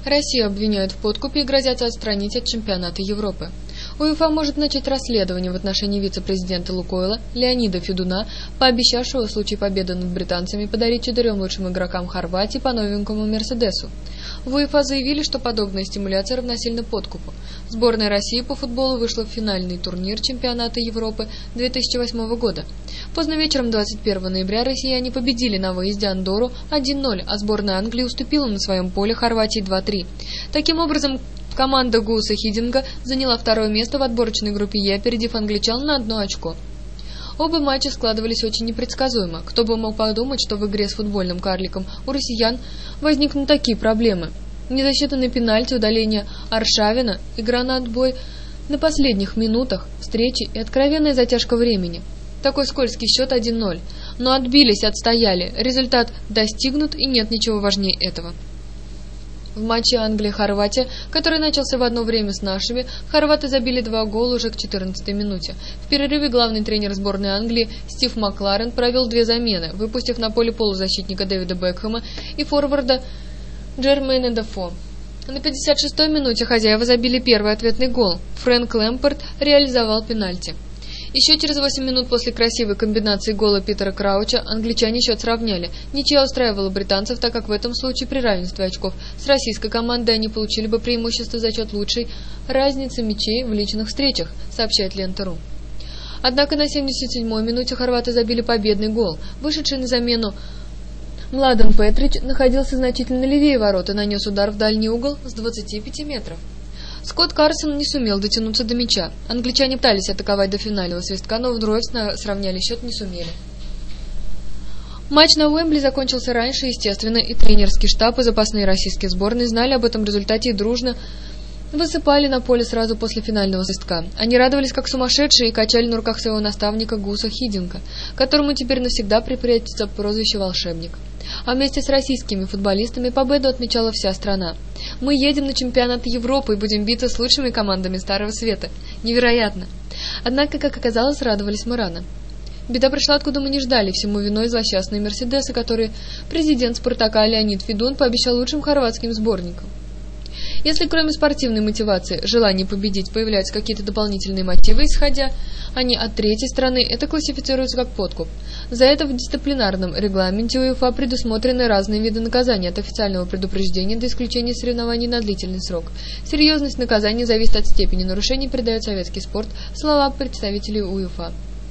Россию обвиняют в подкупе и грозятся отстранить от чемпионата Европы. УЕФА может начать расследование в отношении вице-президента «Лукойла» Леонида Федуна, пообещавшего в случае победы над британцами подарить 4 лучшим игрокам Хорватии по новенькому «Мерседесу». В УЕФА заявили, что подобная стимуляция равносильна подкупу. Сборная России по футболу вышла в финальный турнир чемпионата Европы 2008 года. Поздно вечером 21 ноября россияне победили на выезде Андорру 1-0, а сборная Англии уступила на своем поле Хорватии 2-3. Таким образом, команда Гуса Хиддинга заняла второе место в отборочной группе Е, опередив англичан на 1 очко. Оба матча складывались очень непредсказуемо. Кто бы мог подумать, что в игре с футбольным карликом у россиян возникнут такие проблемы. Незасчитанные пенальти, удаление Аршавина, игра на отбой на последних минутах встречи и откровенная затяжка времени. Такой скользкий счет 1-0. Но отбились, отстояли. Результат достигнут, и нет ничего важнее этого. В матче Англия-Хорватия, который начался в одно время с нашими, хорваты забили 2 гола уже к 14-й минуте. В перерыве главный тренер сборной Англии Стив Макларен провел 2 замены, выпустив на поле полузащитника Дэвида Бекхэма и форварда Джермейна Дефо. На 56-й минуте хозяева забили первый ответный гол. Фрэнк Лэмпард реализовал пенальти. Еще через 8 минут после красивой комбинации гола Питера Крауча англичане счет сравняли. Ничья устраивала британцев, так как в этом случае при равенстве очков с российской командой они получили бы преимущество за счет лучшей разницы мячей в личных встречах, сообщает Лента.ру. Однако на 77-й минуте хорваты забили победный гол. Вышедший на замену Младен Петрич находился значительно левее ворот и нанес удар в дальний угол с 25 метров. Скотт Карсон не сумел дотянуться до мяча. Англичане пытались атаковать до финального свистка, но вдвое сравняли счет, не сумели. Матч на Уэмбли закончился раньше, естественно, и тренерский штаб и запасные российские сборные знали об этом результате и дружно высыпали на поле сразу после финального свистка. Они радовались как сумасшедшие и качали на руках своего наставника Гуса Хиддинга, которому теперь навсегда припрячется прозвище «волшебник». А вместе с российскими футболистами победу отмечала вся страна. Мы едем на чемпионат Европы и будем биться с лучшими командами Старого Света. Невероятно! Однако, как оказалось, радовались мы рано. Беда пришла, откуда мы не ждали, всему виной злосчастные «Мерседесы», которые президент «Спартака» Леонид Федун пообещал лучшим хорватским сборникам. Если кроме спортивной мотивации, желания победить, появляются какие-то дополнительные мотивы, исходя они от третьей стороны, это классифицируется как подкуп. За это в дисциплинарном регламенте УЕФА предусмотрены разные виды наказания, от официального предупреждения до исключения соревнований на длительный срок. Серьезность наказания зависит от степени нарушений, передает советский спорт, слова представителей УЕФА.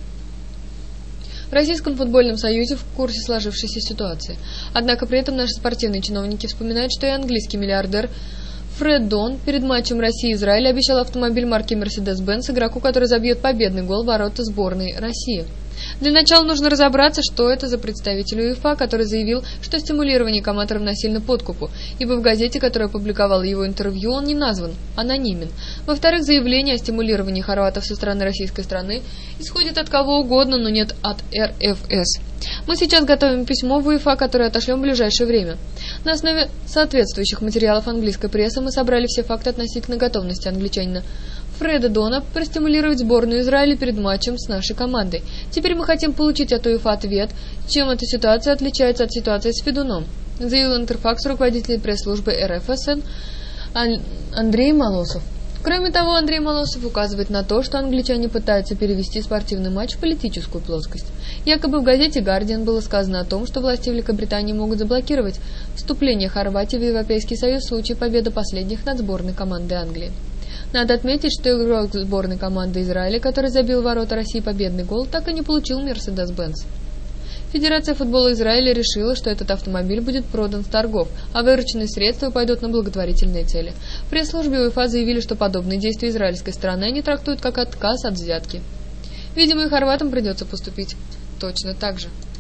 В Российском футбольном союзе в курсе сложившейся ситуации. Однако при этом наши спортивные чиновники вспоминают, что и английский миллиардер Фред Дон перед матчем России-Израиль обещал автомобиль марки Mercedes-Benz игроку, который забьет победный гол в ворота сборной России. Для начала нужно разобраться, что это за представитель УЕФА, который заявил, что стимулирование команд равносильно подкупу, ибо в газете, которая опубликовала его интервью, он не назван, анонимен. Во-вторых, заявление о стимулировании хорватов со стороны российской страны исходит от кого угодно, но нет от РФС. Мы сейчас готовим письмо в УЕФА, которое отошлем в ближайшее время. На основе соответствующих материалов английской прессы мы собрали все факты относительно готовности англичанина Фреда Дона простимулировать сборную Израиля перед матчем с нашей командой. Теперь мы хотим получить от УЕФА ответ, чем эта ситуация отличается от ситуации с Федуном, заявил Интерфакс руководитель пресс-службы РФСН Андрей Молосов. Кроме того, Андрей Молосов указывает на то, что англичане пытаются перевести спортивный матч в политическую плоскость. Якобы в газете «Гардиан» было сказано о том, что власти Великобритании могут заблокировать вступление Хорватии в Европейский Союз в случае победы последних над сборной командой Англии. Надо отметить, что игрок сборной команды Израиля, который забил в ворота России победный гол, так и не получил Mercedes-Benz. Федерация футбола Израиля решила, что этот автомобиль будет продан с торгов, а вырученные средства пойдут на благотворительные цели. В пресс-службе УЕФА заявили, что подобные действия израильской стороны они трактуют как отказ от взятки. Видимо, и хорватам придется поступить точно так же.